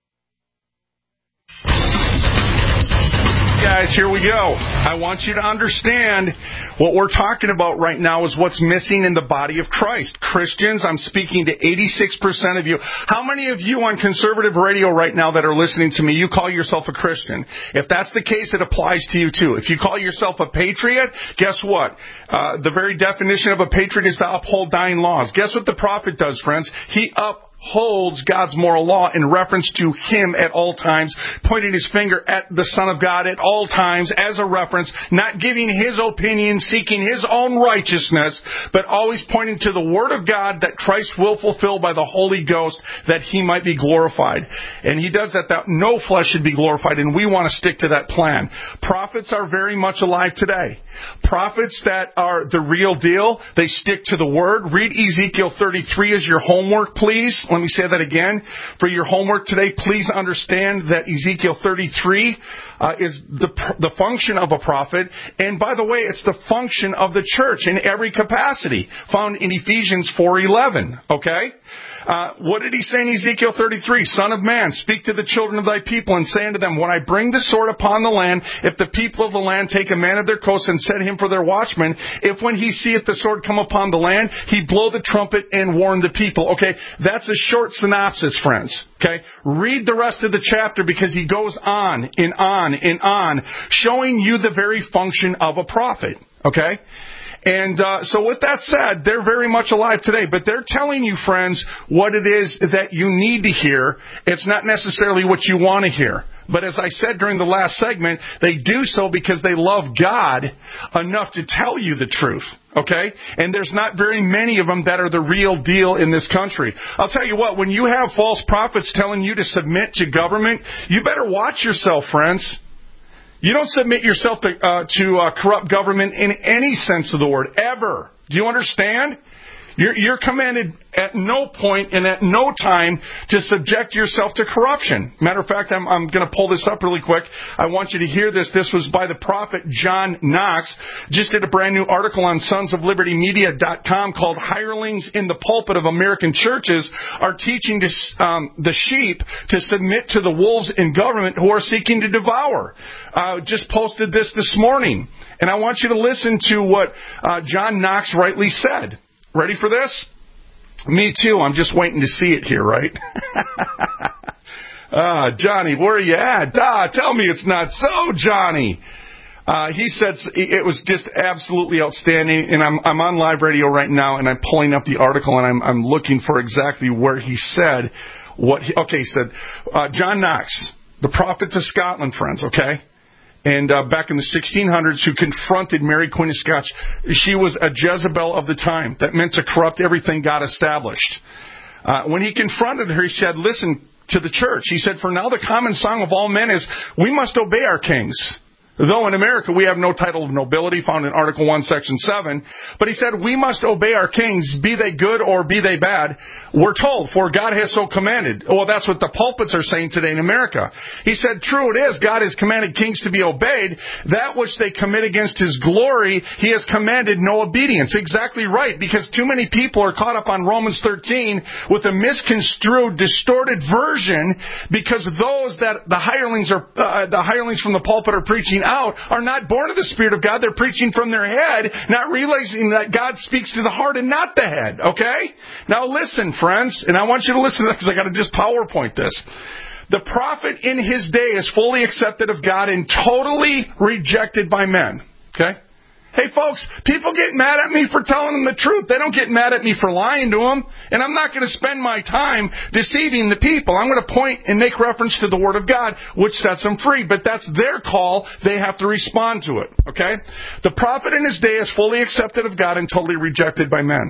Guys, here we go. I want you to understand what we're talking about right now is what's missing in the body of Christ. Christians, I'm speaking to 86% of you. How many of you on conservative radio right now that are listening to me, you call yourself a Christian? If that's the case, it applies to you too. If you call yourself a patriot, guess what? The very definition of a patriot is to uphold dying laws. Guess what the prophet does, friends? He upholds God's moral law in reference to Him at all times, pointing His finger at the Son of God at all times as a reference, not giving His opinion, seeking His own righteousness, but always pointing to the Word of God that Christ will fulfill by the Holy Ghost that He might be glorified. And He does that no flesh should be glorified, and we want to stick to that plan. Prophets are very much alive today. Prophets that are the real deal, they stick to the Word. Read Ezekiel 33 as your homework, please. Let me say that again. For your homework today, please understand that Ezekiel 33 is the function of a prophet. And by the way, it's the function of the church in every capacity, found in Ephesians 4:11. Okay? What did he say in Ezekiel 33? Son of man, speak to the children of thy people and say unto them, when I bring the sword upon the land, if the people of the land take a man of their coast and set him for their watchman, if when he seeth the sword come upon the land, he blow the trumpet and warn the people. Okay, that's a short synopsis, friends. Okay, read the rest of the chapter because he goes on and on and on, showing you the very function of a prophet. Okay? And so with that said, they're very much alive today. But they're telling you, friends, what it is that you need to hear. It's not necessarily what you want to hear. But as I said during the last segment, they do so because they love God enough to tell you the truth. Okay? And there's not very many of them that are the real deal in this country. I'll tell you what, when you have false prophets telling you to submit to government, you better watch yourself, friends. You don't submit yourself to corrupt government in any sense of the word, ever. Do you understand? You're commanded at no point and at no time to subject yourself to corruption. Matter of fact, I'm going to pull this up really quick. I want you to hear this. This was by the prophet John Knox. Just did a brand new article on sonsoflibertymedia.com called Hirelings in the Pulpit of American Churches Are Teaching the Sheep to Submit to the Wolves in Government Who Are Seeking to Devour. Just posted this morning. And I want you to listen to what John Knox rightly said. Ready for this? Me too. I'm just waiting to see it here, right? Johnny, where are you at? Tell me it's not so, Johnny. He said it was just absolutely outstanding, and I'm on live radio right now, and I'm pulling up the article, and I'm looking for exactly where he said what. He said John Knox, the prophet to Scotland, friends. Okay. And back in the 1600s, who confronted Mary Queen of Scots. She was a Jezebel of the time. That meant to corrupt everything God established. When he confronted her, he said, listen to the church. He said, for now the common song of all men is, we must obey our kings. Though in America we have no title of nobility, found in Article 1, Section 7. But he said, we must obey our kings, be they good or be they bad. We're told, for God has so commanded. Well, that's what the pulpits are saying today in America. He said, true it is, God has commanded kings to be obeyed. That which they commit against His glory, He has commanded no obedience. Exactly right, because too many people are caught up on Romans 13 with a misconstrued, distorted version, because those that the hirelings from the pulpit are preaching out are not born of the Spirit of God. They're preaching from their head, not realizing that God speaks to the heart and not the head. Okay? Now listen, friends, and I want you to listen to this because I got to just PowerPoint this. The prophet in his day is fully accepted of God and totally rejected by men. Okay? Hey, folks, people get mad at me for telling them the truth. They don't get mad at me for lying to them. And I'm not going to spend my time deceiving the people. I'm going to point and make reference to the Word of God, which sets them free. But that's their call. They have to respond to it. Okay? The prophet in his day is fully accepted of God and totally rejected by men.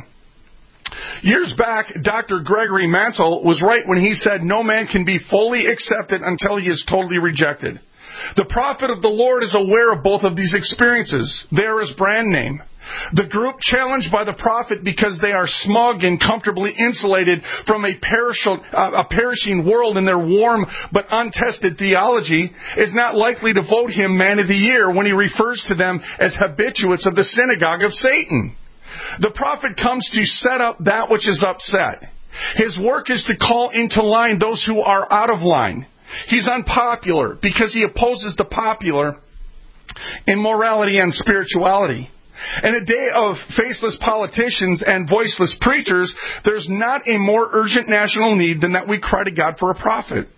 Years back, Dr. Gregory Mantle was right when he said no man can be fully accepted until he is totally rejected. The prophet of the Lord is aware of both of these experiences. They are his brand name. The group challenged by the prophet because they are smug and comfortably insulated from a perishing world in their warm but untested theology is not likely to vote him Man of the Year when he refers to them as habituates of the synagogue of Satan. The prophet comes to set up that which is upset. His work is to call into line those who are out of line. He's unpopular because he opposes the popular in morality and spirituality. In a day of faceless politicians and voiceless preachers, there's not a more urgent national need than that we cry to God for a prophet.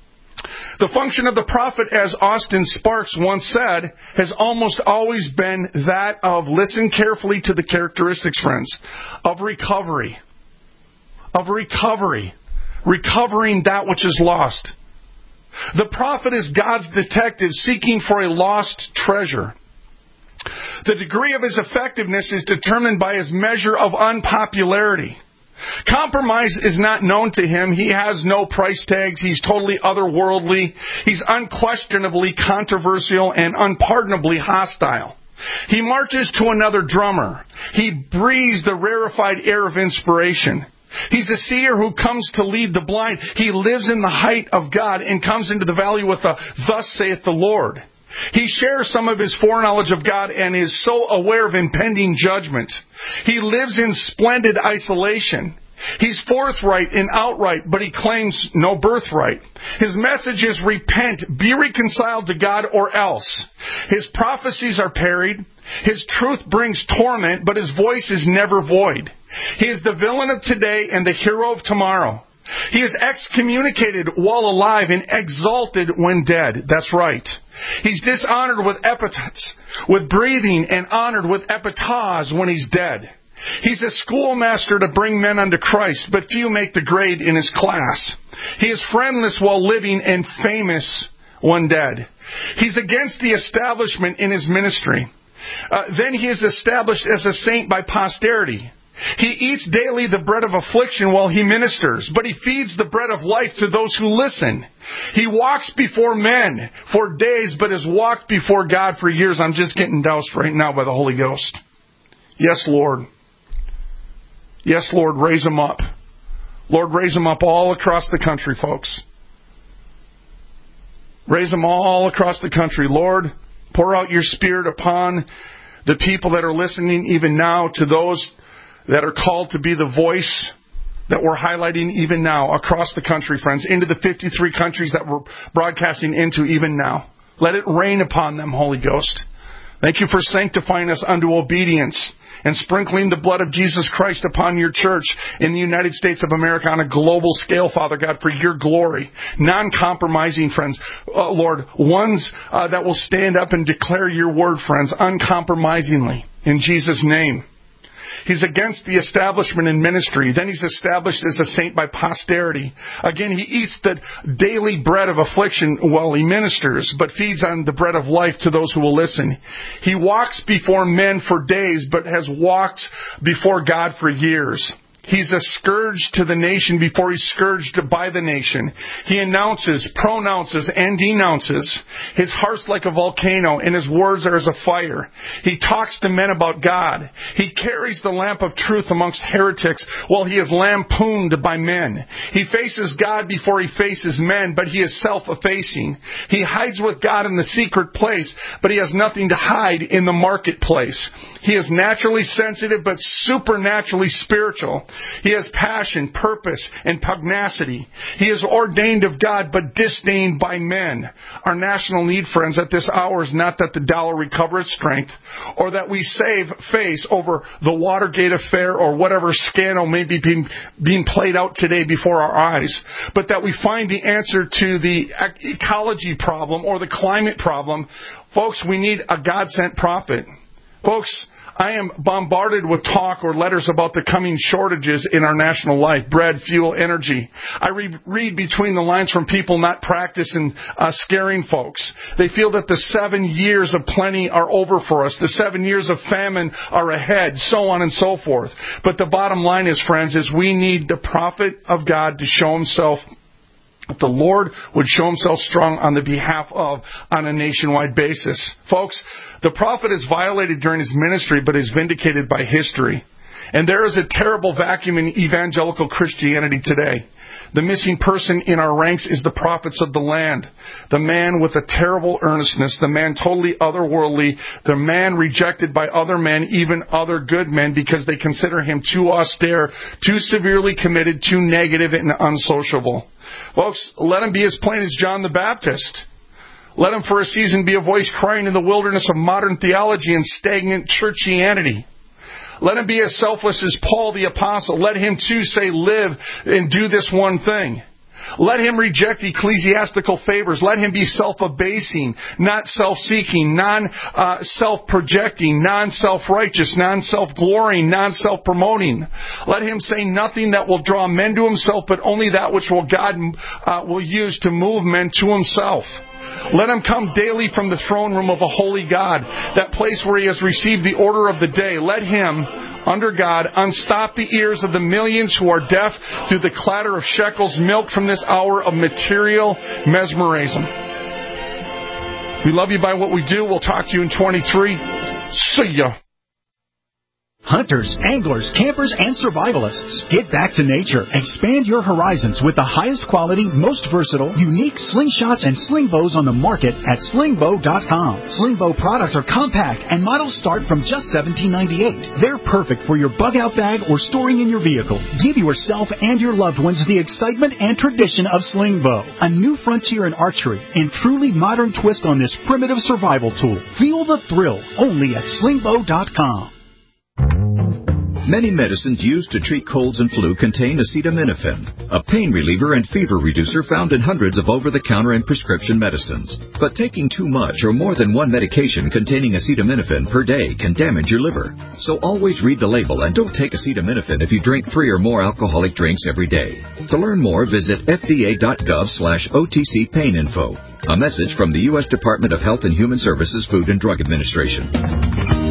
The function of the prophet, as Austin Sparks once said, has almost always been that of, listen carefully to the characteristics, friends, of recovery. Of recovery. Recovering that which is lost. The prophet is God's detective seeking for a lost treasure. The degree of his effectiveness is determined by his measure of unpopularity. Compromise is not known to him. He has no price tags. He's totally otherworldly. He's unquestionably controversial and unpardonably hostile. He marches to another drummer. He breathes the rarefied air of inspiration. He's a seer who comes to lead the blind. He lives in the height of God and comes into the valley with a "Thus saith the Lord." He shares some of his foreknowledge of God and is so aware of impending judgment. He lives in splendid isolation. He's forthright and outright, but he claims no birthright. His message is repent, be reconciled to God, or else. His prophecies are parried. His truth brings torment, but his voice is never void. He is the villain of today and the hero of tomorrow. He is excommunicated while alive and exalted when dead. That's right. He's dishonored with epithets, with breathing, and honored with epitaph when he's dead. He's a schoolmaster to bring men unto Christ, but few make the grade in his class. He is friendless while living and famous when dead. He's against the establishment in his ministry. Then he is established as a saint by posterity. He eats daily the bread of affliction while he ministers, but he feeds the bread of life to those who listen. He walks before men for days, but has walked before God for years. I'm just getting doused right now by the Holy Ghost. Yes, Lord. Yes, Lord, raise him up. Lord, raise him up all across the country, folks. Raise them all across the country. Lord, pour out your Spirit upon the people that are listening even now, to those that are called to be the voice that we're highlighting even now across the country, friends, into the 53 countries that we're broadcasting into even now. Let it rain upon them, Holy Ghost. Thank you for sanctifying us unto obedience and sprinkling the blood of Jesus Christ upon your church in the United States of America on a global scale, Father God, for your glory. Non-compromising, friends. Lord, ones that will stand up and declare your word, friends, uncompromisingly, in Jesus' name. He's against the establishment in ministry. Then he's established as a saint by posterity. Again, he eats the daily bread of affliction while he ministers, but feeds on the bread of life to those who will listen. He walks before men for days, but has walked before God for years. He's a scourge to the nation before he's scourged by the nation. He announces, pronounces, and denounces. His heart's like a volcano, and his words are as a fire. He talks to men about God. He carries the lamp of truth amongst heretics while he is lampooned by men. He faces God before he faces men, but he is self-effacing. He hides with God in the secret place, but he has nothing to hide in the marketplace. He is naturally sensitive, but supernaturally spiritual. He has passion, purpose, and pugnacity. He is ordained of God, but disdained by men. Our national need, friends, at this hour is not that the dollar recover its strength, or that we save face over the Watergate affair or whatever scandal may be being played out today before our eyes, but that we find the answer to the ecology problem or the climate problem. Folks, we need a God-sent prophet. Folks, I am bombarded with talk or letters about the coming shortages in our national life. Bread, fuel, energy. I read between the lines from people not practicing scaring folks. They feel that the 7 years of plenty are over for us. The 7 years of famine are ahead, so on and so forth. But the bottom line is, friends, is we need the prophet of God to show himself, that the Lord would show himself strong on the behalf of, on a nationwide basis. Folks, the prophet is violated during his ministry, but is vindicated by history. And there is a terrible vacuum in evangelical Christianity today. The missing person in our ranks is the prophets of the land. The man with a terrible earnestness, the man totally otherworldly, the man rejected by other men, even other good men, because they consider him too austere, too severely committed, too negative and unsociable. Folks, let him be as plain as John the Baptist. Let him for a season be a voice crying in the wilderness of modern theology and stagnant churchianity. Let him be as selfless as Paul the Apostle. Let him too say, live and do this one thing. Let him reject ecclesiastical favors. Let him be self-abasing, not self-seeking, non-self-projecting, non-self-righteous, non-self-glorying, non-self-promoting. Let him say nothing that will draw men to himself, but only that which God will use to move men to himself. Let him come daily from the throne room of a holy God, that place where he has received the order of the day. Let him, under God, unstop the ears of the millions who are deaf through the clatter of shekels milked from this hour of material mesmerism. We love you by what we do. We'll talk to you in 23. See ya. hunters, anglers, campers, and survivalists. Get back to nature. Expand your horizons with the highest quality, most versatile, unique slingshots and sling bows on the market at slingbow.com. Sling bow products are compact and models start from just $17.98. They're perfect for your bug-out bag or storing in your vehicle. Give yourself and your loved ones the excitement and tradition of sling bow. A new frontier in archery and truly modern twist on this primitive survival tool. Feel the thrill only at slingbow.com. Many medicines used to treat colds and flu contain acetaminophen, a pain reliever and fever reducer found in hundreds of over-the-counter and prescription medicines. But taking too much or more than one medication containing acetaminophen per day can damage your liver. So always read the label and don't take acetaminophen if you drink 3 or more alcoholic drinks every day. To learn more, visit fda.gov/OTC pain info. A message from the U.S. Department of Health and Human Services Food and Drug Administration.